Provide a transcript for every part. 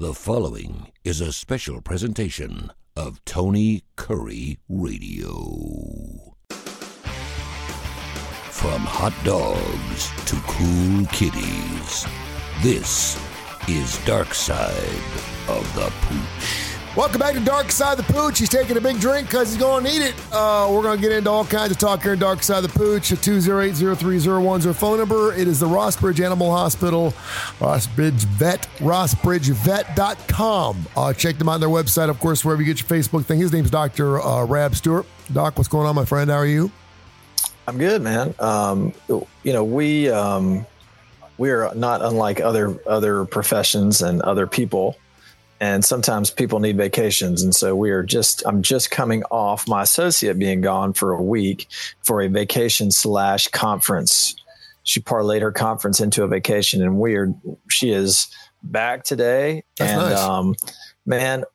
The following is a special presentation of Tony Curry Radio. From hot dogs to cool kitties, this is Dark Side of the Pooch. Welcome back to Dark Side of the Pooch. He's taking a big drink because he's going to need it. We're going to get into all kinds of talk here in Dark Side of the Pooch. 208-0301 our phone number. It is the Rossbridge Animal Hospital, Rossbridge Vet, rossbridgevet.com. Check them out on their website, of course, wherever you get your Facebook thing. His name's Dr. Rab Stewart. Doc, what's going on, my friend? How are you? I'm good, man. We are not unlike other professions and other people. And sometimes people need vacations. And so I'm just coming off my associate being gone for a week for a vacation / conference. She parlayed her conference into a vacation, and she is back today. That's and, nice. Man,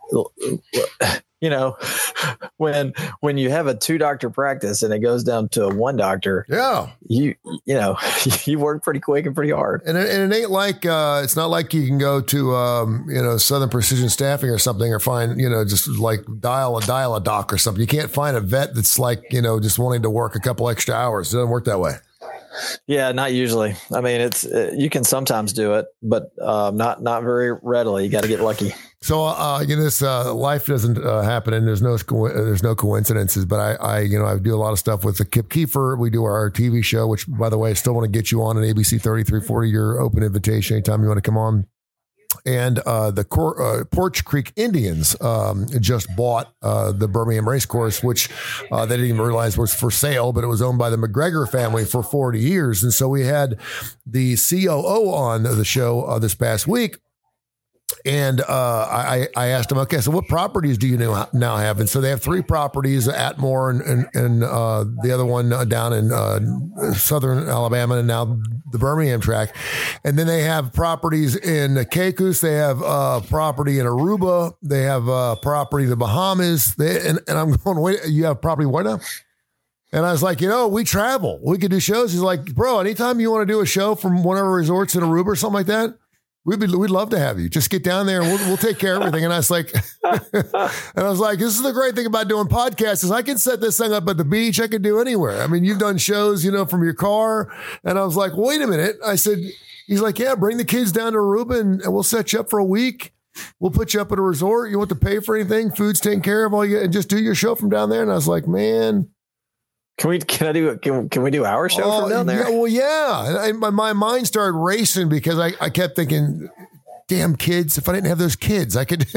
when you have a 2-doctor practice and it goes down to a 1 doctor, yeah, you work pretty quick and pretty hard. And it ain't like it's not like you can go to Southern Precision Staffing or something, or find just like dial a doc or something. You can't find a vet that's like just wanting to work a couple extra hours. It doesn't work that way. Yeah, not usually. I mean, it's you can sometimes do it, but not very readily. You got to get lucky. So this life doesn't happen, and there's no coincidences. But I do a lot of stuff with the Kip Kiefer. We do our TV show, which, by the way, I still want to get you on an ABC 3340. Your open invitation anytime you want to come on. And the Porch Creek Indians just bought the Birmingham Racecourse, which they didn't even realize was for sale, but it was owned by the McGregor family for 40 years. And so we had the COO on the show this past week. And I asked him, okay, so what properties do you now have? And so they have 3 properties, Atmore and the other one down in southern Alabama, and now the Birmingham track. And then they have properties in Caicos. They have property in Aruba. They have property in the Bahamas. And I'm going, wait, you have property where now? And I was like, we travel. We could do shows. He's like, bro, anytime you want to do a show from one of our resorts in Aruba or something like that, we'd love to have you. Just get down there and we'll take care of everything. And I was like, this is the great thing about doing podcasts is I can set this thing up at the beach. I can do anywhere. I mean, you've done shows, from your car. And I was like, wait a minute. I said, he's like, yeah, bring the kids down to Aruba and we'll set you up for a week. We'll put you up at a resort. You want to pay for anything? Food's taken care of, all you and just do your show from down there. And I was like, man. Can we do our show from down there? Yeah. My mind started racing because I kept thinking, damn kids, if I didn't have those kids, I could, you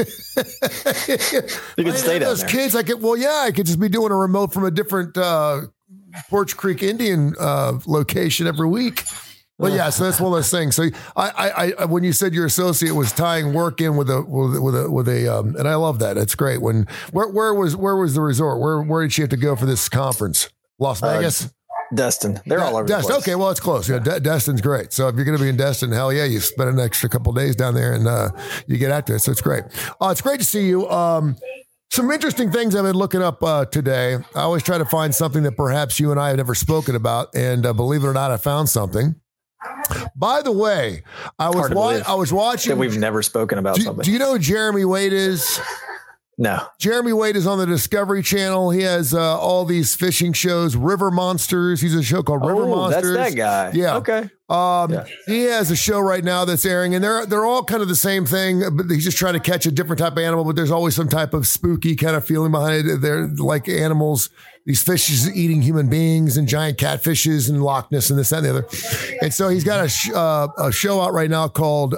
could stay down those there. Kids. I could just be doing a remote from a different, Porch Creek Indian, location every week. Well, yeah, so that's one of those things. So I when you said your associate was tying work in with a, and I love that. It's great. Where was the resort? Where did she have to go for this conference? Las Vegas? Destin. They're all over the place. Okay, well, it's close. Yeah, Destin's great. So if you're going to be in Destin, hell yeah, you spend an extra couple of days down there and you get after it. So it's great. It's great to see you. Some interesting things I've been looking up today. I always try to find something that perhaps you and I have never spoken about. And believe it or not, I found something. By the way, I was watching. That we've never spoken about something. Do you know who Jeremy Wade is? No. Jeremy Wade is on the Discovery Channel. He has all these fishing shows, River Monsters. He's a show called River Monsters. That's that guy. Yeah. Okay. He has a show right now that's airing, and they're all kind of the same thing, but he's just trying to catch a different type of animal, but there's always some type of spooky kind of feeling behind it. They're like animals, these fishes eating human beings and giant catfishes and Loch Ness and this, that, and the other. And so he's got a show out right now called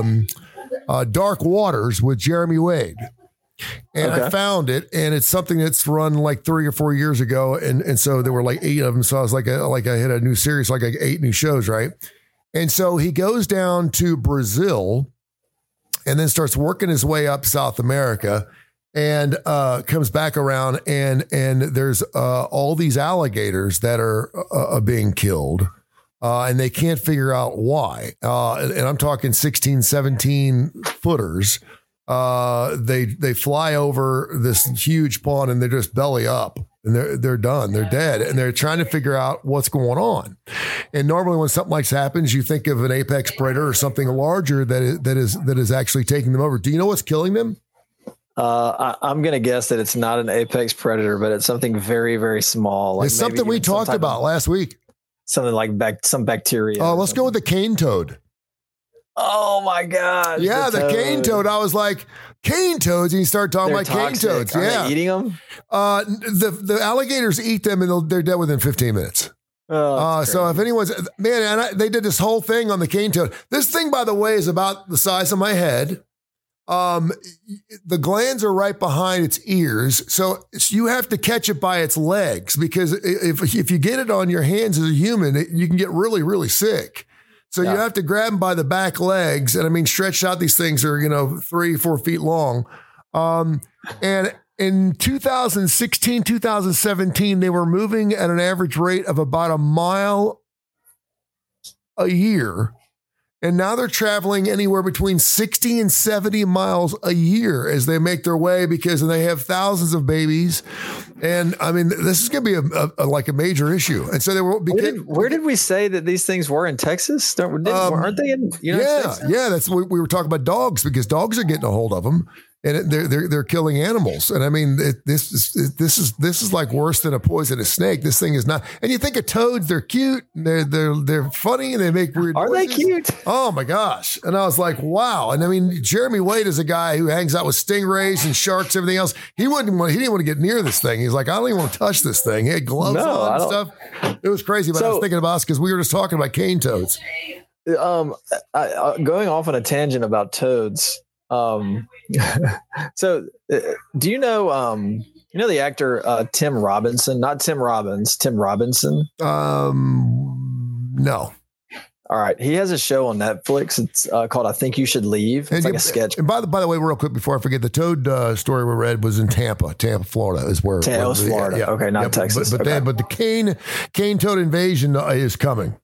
Dark Waters with Jeremy Wade. And I found it, and it's something that's run like 3 or 4 years ago. And so there were like 8 of them. So I was like I hit a new series, like 8 new shows. Right. And so he goes down to Brazil and then starts working his way up South America and comes back around and there's all these alligators that are being killed. And they can't figure out why. And I'm talking 16, 17 footers. They fly over this huge pond and they're just belly up. and they're done. They're dead, and they're trying to figure out what's going on. And normally, when something like this happens, you think of an apex predator or something larger that is actually taking them over. Do you know what's killing them? I'm going to guess that it's not an apex predator, but it's something very, very small. Like it's something we talked about last week. Something like some bacteria. Oh, let's go with the cane toad. Oh my God. Yeah, the cane toad. I was like, cane toads, and you start talking about cane toads. Are they eating them? The alligators eat them, and they're dead within 15 minutes. So if anyone's they did this whole thing on the cane toad. This thing, by the way, is about the size of my head. The glands are right behind its ears, so you have to catch it by its legs, because if you get it on your hands as a human, you can get really, really sick. So you have to grab them by the back legs. And I mean, stretched out, these things are, 3-4 feet long. And in 2016, 2017, they were moving at an average rate of about a mile a year. And now they're traveling anywhere between 60 and 70 miles a year as they make their way, because they have thousands of babies. And I mean, this is going to be a major issue. And so they were. Where did we say that these things were in Texas? Aren't they in United States? Yeah. That's what we were talking about, dogs, because dogs are getting a hold of them. And they're killing animals. And I mean, this is like worse than a poisonous snake. This thing is not. And you think of toads, they're cute, they're funny, and they make weird noises. Are they cute? Oh my gosh. And I was like, wow. And I mean, Jeremy Wade is a guy who hangs out with stingrays and sharks, everything else. He didn't want to get near this thing. He's like, I don't even want to touch this thing. He had gloves on and stuff. It was crazy. But I was thinking about us because we were just talking about cane toads. Going off on a tangent about toads. So do you know the actor Tim Robinson? Not Tim Robbins, Tim Robinson. No. All right, he has a show on Netflix. It's called "I Think You Should Leave." It's like a sketch. And by the way, real quick before I forget, the toad story we read was in Tampa, Florida, is where. Florida. Yeah. Okay, not Texas. But the cane toad invasion is coming.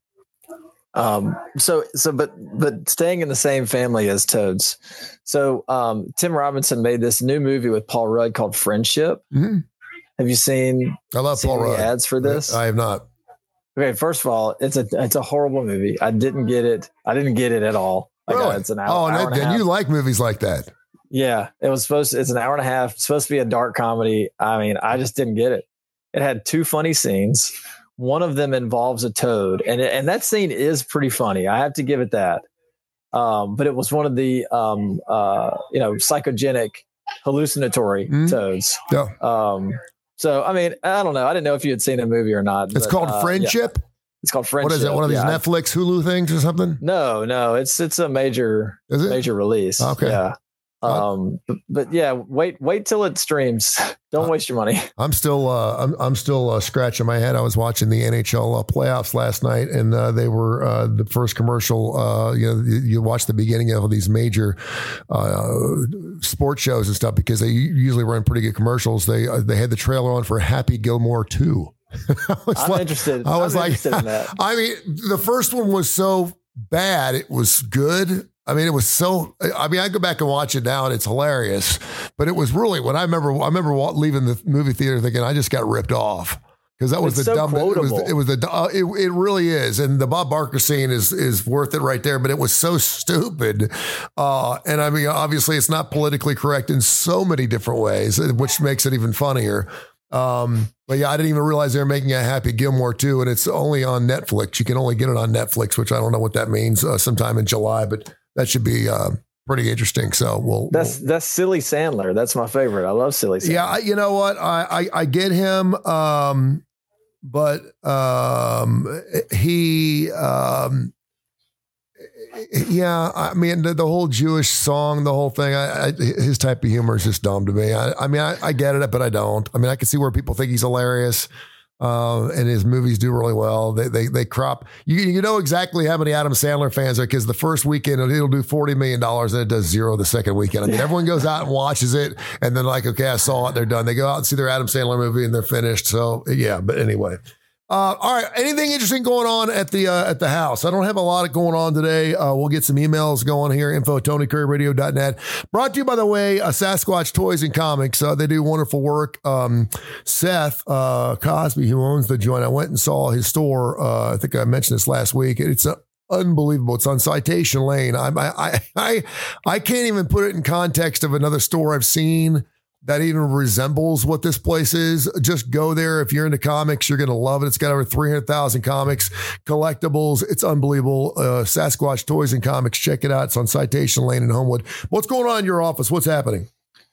But staying in the same family as toads. So, Tim Robinson made this new movie with Paul Rudd called Friendship. Mm-hmm. Have you seen? I love Paul Rudd. Ads for this? I have not. Okay. First of all, it's a horrible movie. I didn't get it at all. Really? It's an hour. And you like movies like that? Yeah. It's an hour and a half. It's supposed to be a dark comedy. I mean, I just didn't get it. It had 2 funny scenes. One of them involves a toad, and that scene is pretty funny. I have to give it that. But it was one of the psychogenic, hallucinatory toads. Yeah. So I mean, I don't know. I didn't know if you had seen a movie or not. It's called Friendship. Yeah. It's called Friendship. What is it? One of these Netflix, Hulu things or something? No. It's a major release. Okay. Yeah. But yeah, wait till it streams. Don't waste your money. I'm still scratching my head. I was watching the NHL playoffs last night, and they were the first commercial. You watch the beginning of these major sports shows and stuff, because they usually run pretty good commercials. They had the trailer on for Happy Gilmore 2. I'm interested in that. I mean, the first one was so bad, it was good. I mean, I go back and watch it now and it's hilarious, but it was really I remember leaving the movie theater thinking I just got ripped off, because that was it really is. And the Bob Barker scene is worth it right there, but it was so stupid. And I mean, obviously it's not politically correct in so many different ways, which makes it even funnier. But yeah, I didn't even realize they were making a Happy Gilmore 2, and it's only on Netflix. You can only get it on Netflix, which I don't know what that means, sometime in July, but that should be pretty interesting. So that's Silly Sandler. That's my favorite. I love Silly Sandler. Yeah, you know what? I get him, but he yeah, I mean the whole Jewish song, the whole thing. His type of humor is just dumb to me. I mean, I get it, but I don't. I mean, I can see where people think he's hilarious. And his movies do really well. They crop. You know exactly how many Adam Sandler fans are, because the first weekend it'll do $40 million and it does zero the second weekend. I mean, everyone goes out and watches it, and then like, okay, I saw it, they're done. They go out and see their Adam Sandler movie and they're finished. So yeah, but anyway, All right. Anything interesting going on at the house? I don't have a lot of going on today. We'll get some emails going here. info@TonyCurryRadio.net. Brought to you, by the way, Sasquatch Toys and Comics. They do wonderful work. Seth Cosby, who owns the joint, I went and saw his store. I think I mentioned this last week. It's unbelievable. It's on Citation Lane. I can't even put it in context of another store I've seen that even resembles what this place is. Just go there. If you're into comics, you're going to love it. It's got over 300,000 comics, collectibles. It's unbelievable. Sasquatch Toys and Comics. Check it out. It's on Citation Lane in Homewood. What's going on in your office? What's happening?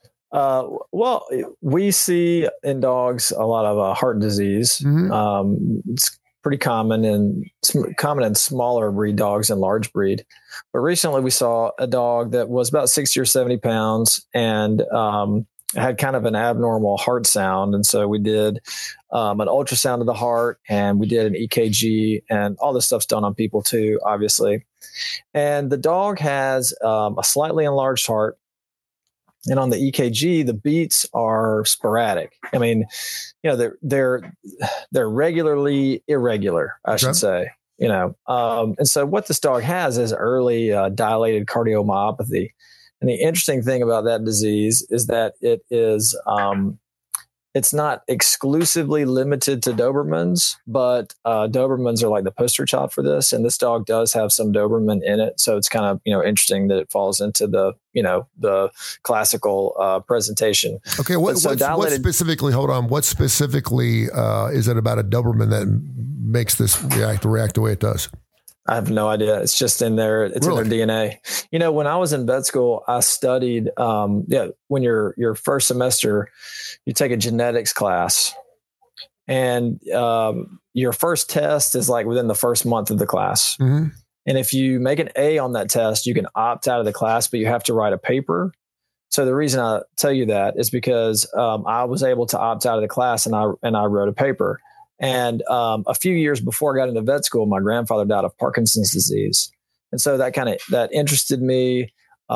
Well, we see in dogs a lot of heart disease. It's pretty common in smaller breed dogs and large breed. But recently we saw a dog that was about 60 or 70 pounds and had kind of an abnormal heart sound. And so we did an ultrasound of the heart, and we did an EKG, and all this stuff's done on people too, obviously. And the dog has a slightly enlarged heart. And on the EKG, the beats are sporadic. I mean, you know, they're regularly irregular, I should say, you know. And so what this dog has is early dilated cardiomyopathy. And the interesting thing about that disease is that it is, it's not exclusively limited to Dobermans, but Dobermans are like the poster child for this. And this dog does have some Doberman in it. So it's kind of, you know, interesting that it falls into the, you know, the classical presentation. Okay. What specifically, hold on, what specifically is it about a Doberman that makes this react the way it does? I have no idea. It's just in there. It's really? In their DNA. You know, when I was in vet school, I studied, when your first semester, you take a genetics class, and your first test is like within the first month of the class. Mm-hmm. And if you make an A on that test, you can opt out of the class, but you have to write a paper. So the reason I tell you that is because I was able to opt out of the class, and I wrote a paper. And a few years before I got into vet school, my grandfather died of Parkinson's disease. And so that interested me.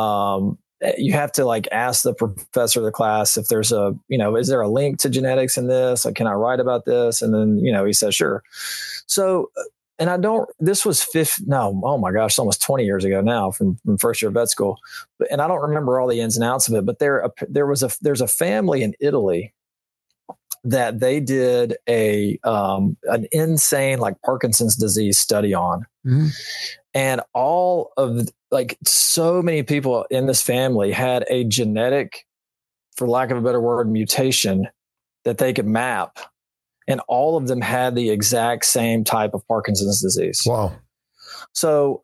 You have to like ask the professor of the class if there's is there a link to genetics in this? Like, can I write about this? And then, he said, sure. So, and this was oh my gosh, almost 20 years ago now from first year of vet school. And I don't remember all the ins and outs of it, but there's a family in Italy that they did an insane like Parkinson's disease study on. Mm-hmm. And all of so many people in this family had a genetic, for lack of a better word, mutation that they could map. And all of them had the exact same type of Parkinson's disease. Wow. So,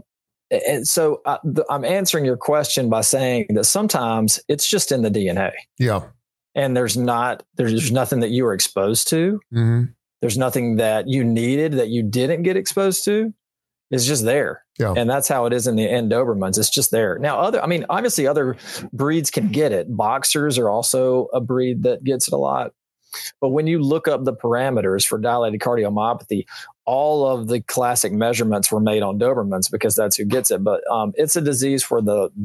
I'm answering your question by saying that sometimes it's just in the DNA. Yeah. And there's nothing that you were exposed to. Mm-hmm. There's nothing that you needed that you didn't get exposed to. It's just there. Yeah. And that's how it is in the Dobermans. It's just there. Now, obviously other breeds can get it. Boxers are also a breed that gets it a lot. But when you look up the parameters for dilated cardiomyopathy, all of the classic measurements were made on Dobermans because that's who gets it. But it's a disease where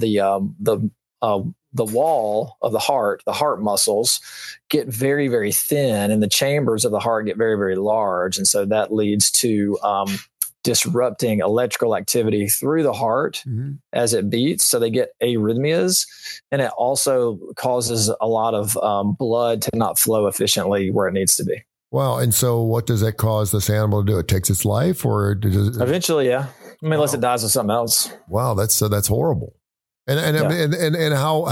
the wall of the heart muscles get very, very thin, and the chambers of the heart get very, very large. And so that leads to disrupting electrical activity through the heart as it beats. So they get arrhythmias, and it also causes a lot of blood to not flow efficiently where it needs to be. Wow. And so what does that cause this animal to do? It takes its life, or does it? Eventually, yeah. Unless it dies of something else. Wow. That's horrible. And how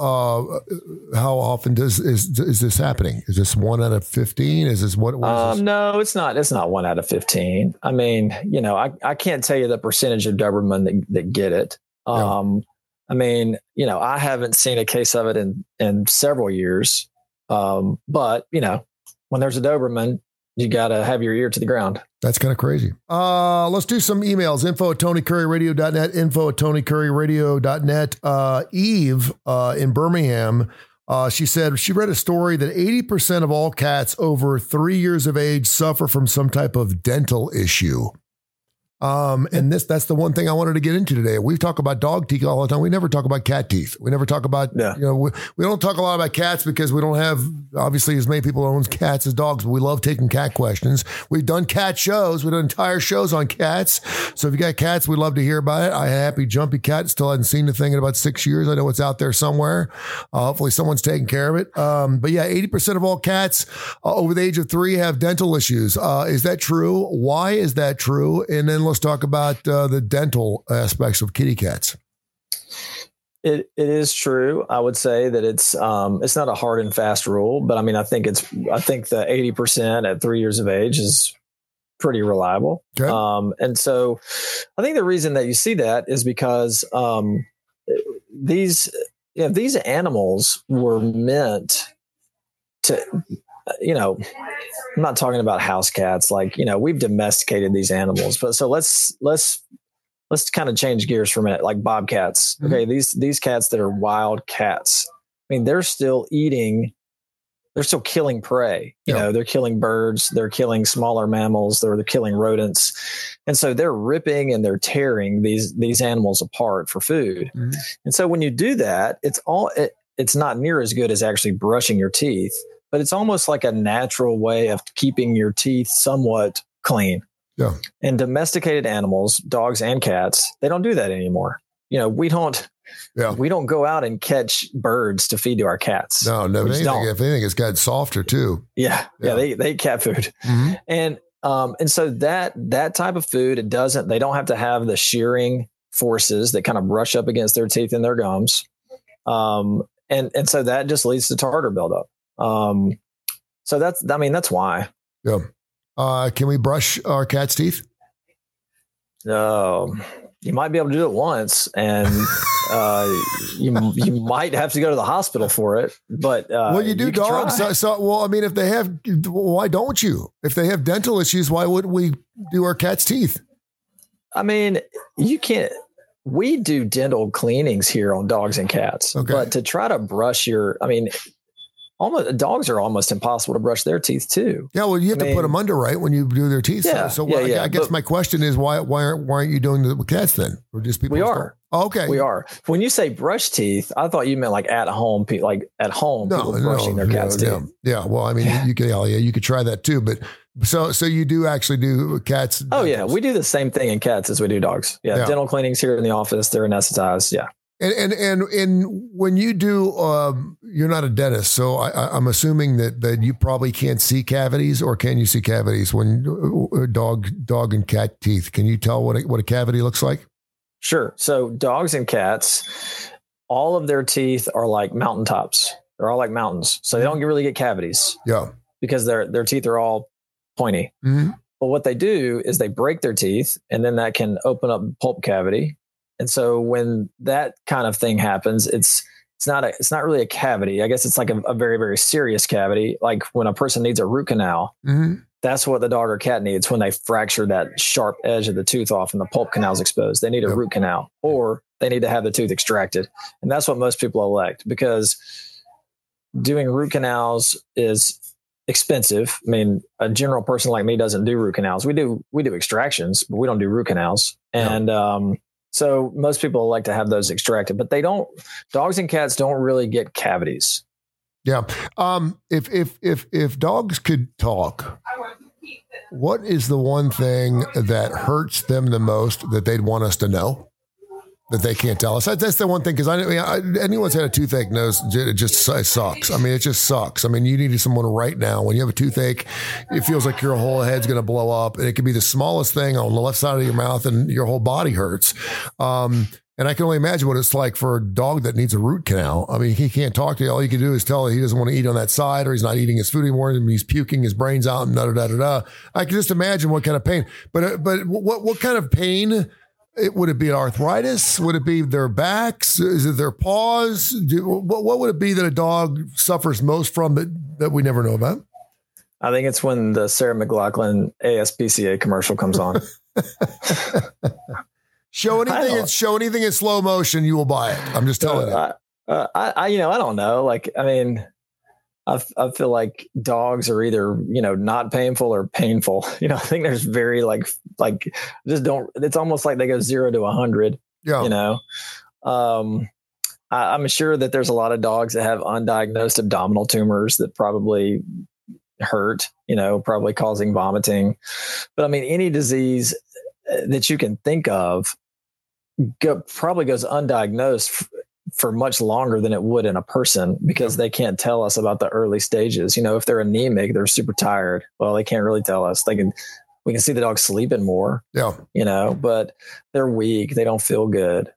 often is this happening? Is this 1 out of 15? Is this what is this? No, it's not. It's not 1 out of 15. I mean, I can't tell you the percentage of Doberman that get it. Yeah. I mean, I haven't seen a case of it in several years. But when there's a Doberman, you got to have your ear to the ground. That's kind of crazy. Let's do some emails. info@TonyCurryRadio.net, info@TonyCurryRadio.net. Eve in Birmingham, she said she read a story that 80% of all cats over 3 years of age suffer from some type of dental issue. And that's the one thing I wanted to get into today. We talk about dog teeth all the time. We never talk about cat teeth. We never talk about, we don't talk a lot about cats because we don't have obviously as many people who owns cats as dogs, but we love taking cat questions. We've done cat shows. We've done entire shows on cats. So if you got cats, we'd love to hear about it. I Happy Jumpy Cat still hadn't seen the thing in about 6 years. I know it's out there somewhere. Hopefully someone's taking care of it. But yeah, 80% of all cats over the age of 3 have dental issues. Is that true? Why is that true? And then let's talk about the dental aspects of kitty cats. It is true. I would say that it's not a hard and fast rule, but I mean, I think the 80% at 3 years of age is pretty reliable. Okay. And so I think the reason that you see that is because these animals were meant to, I'm not talking about house cats. We've domesticated these animals, but so let's kind of change gears for a minute. Like bobcats. Okay. Mm-hmm. These cats that are wild cats. I mean, they're still killing prey. They're killing birds, they're killing smaller mammals, they're killing rodents. And so they're ripping and they're tearing these animals apart for food. Mm-hmm. And so when you do that, it's not near as good as actually brushing your teeth, but it's almost like a natural way of keeping your teeth somewhat clean. Yeah. And domesticated animals, dogs and cats, they don't do that anymore. We don't go out and catch birds to feed to our cats. No. If anything, it's gotten softer too. Yeah. They eat cat food. Mm-hmm. And so that type of food, they don't have to have the shearing forces that kind of brush up against their teeth and their gums. And so that just leads to tartar buildup. So that's why. Yeah. Can we brush our cat's teeth? You might be able to do it once, and you might have to go to the hospital for it. But you do dogs. If they have, why don't you? If they have dental issues, why wouldn't we do our cat's teeth? I mean, you can't. We do dental cleanings here on dogs and cats, but to try to brush dogs are almost impossible to brush their teeth too. Yeah, well, you have to put them under, right, when you do their teeth. Yeah, I guess my question is why aren't you doing the cats then? Or just people? We are. Okay, we are. When you say brush teeth, I thought you meant like at home, people brushing their cats' teeth. Yeah. Well, I mean, you could try that too, but. So you do actually do cats? Oh yeah, we do the same thing in cats as we do dogs. Yeah. Dental cleanings here in the office. They're anesthetized. Yeah. And when you do, you're not a dentist, so I'm assuming that you probably can't see cavities, or can you see cavities when dog and cat teeth? Can you tell what a cavity looks like? Sure. So dogs and cats, all of their teeth are like mountaintops. They're all like mountains, so they don't really get cavities. Yeah. Because their teeth are all pointy. Mm-hmm. But what they do is they break their teeth, and then that can open up pulp cavity. And so when that kind of thing happens, it's not really a cavity. I guess it's like a very, very serious cavity. Like when a person needs a root canal, mm-hmm. That's what the dog or cat needs when they fracture that sharp edge of the tooth off and the pulp canal is exposed. They need a root canal, or they need to have the tooth extracted. And that's what most people elect, because doing root canals is expensive. I mean, a general person like me doesn't do root canals. We do extractions, but we don't do root canals. And, so most people like to have those extracted, but dogs and cats don't really get cavities. Yeah. If dogs could talk, what is the one thing that hurts them the most that they'd want us to know that they can't tell us? That's the one thing. Cause anyone's had a toothache knows it sucks. I mean, it just sucks. I mean, you need someone right now. When you have a toothache, it feels like your whole head's going to blow up, and it could be the smallest thing on the left side of your mouth and your whole body hurts. And I can only imagine what it's like for a dog that needs a root canal. I mean, he can't talk to you. All you can do is tell he doesn't want to eat on that side, or he's not eating his food anymore, and he's puking his brains out and da-da-da-da-da. I can just imagine what kind of pain. But what kind of pain? Would it be arthritis? Would it be their backs? Is it their paws? What would it be that a dog suffers most from that we never know about? I think it's when the Sarah McLachlan ASPCA commercial comes on. Show anything in slow motion, you will buy it. I'm just telling you. I don't know. Like, I mean, I feel like dogs are either, not painful or painful. I think there's very just don't, it's almost like they go 0 to 100, I'm sure that there's a lot of dogs that have undiagnosed abdominal tumors that probably hurt, probably causing vomiting. But I mean, any disease that you can think of probably goes undiagnosed for much longer than it would in a person, because they can't tell us about the early stages. If they're anemic, they're super tired. Well, they can't really tell us. We can see the dog sleeping more, but they're weak. They don't feel good.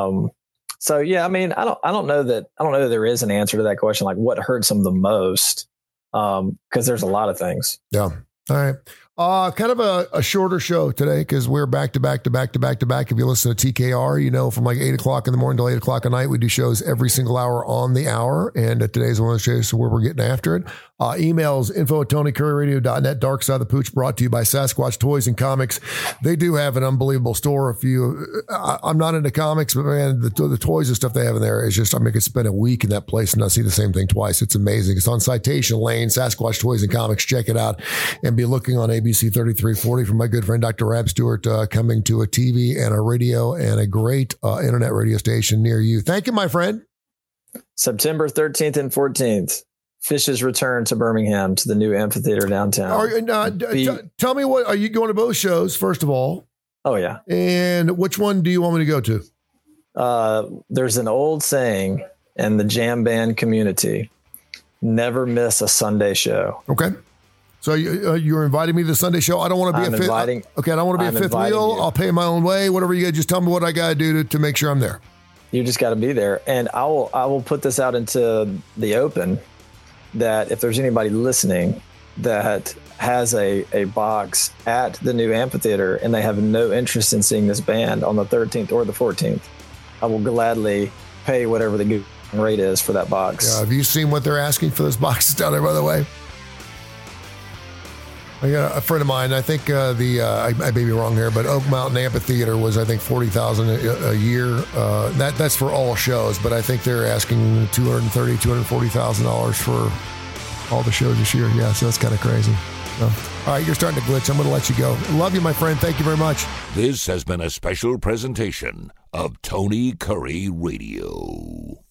So yeah, I mean, I don't know that there is an answer to that question. Like what hurts them the most? Cause there's a lot of things. Yeah. All right. Kind of a shorter show today because we're back to back. If you listen to TKR, from like 8 o'clock in the morning till 8 o'clock at night, we do shows every single hour on the hour. And today's one of those shows where we're getting after it. Emails, info@TonyCurryRadio.net. Dark Side of the Pooch brought to you by Sasquatch Toys and Comics. They do have an unbelievable store. I'm not into comics, but man, the toys and stuff they have in there is just, I could spend a week in that place and not see the same thing twice. It's amazing. It's on Citation Lane, Sasquatch Toys and Comics. Check it out and be looking on ABC 3340 from my good friend, Dr. Rab Stewart, coming to a TV and a radio and a great internet radio station near you. Thank you, my friend. September 13th and 14th. Fish's return to Birmingham to the new amphitheater downtown. Tell me, what are you going to both shows, first of all? Oh, yeah. And which one do you want me to go to? There's an old saying in the jam band community, never miss a Sunday show. Okay. So you're inviting me to the Sunday show. I don't want to be I don't want to be a fifth wheel. I'll pay my own way. Whatever you guys, just tell me what I got to do to make sure I'm there. You just got to be there. And I will put this out into the open that if there's anybody listening that has a box at the new amphitheater and they have no interest in seeing this band on the 13th or the 14th, I will gladly pay whatever the rate is for that box. Yeah, have you seen what they're asking for those boxes down there, by the way? I got a friend of mine, I think I may be wrong here, but Oak Mountain Amphitheater was, I think, $40,000 a year. That's for all shows, but I think they're asking $230,000, $240,000 for all the shows this year. Yeah, so that's kind of crazy. So, all right, you're starting to glitch. I'm going to let you go. Love you, my friend. Thank you very much. This has been a special presentation of Tony Curry Radio.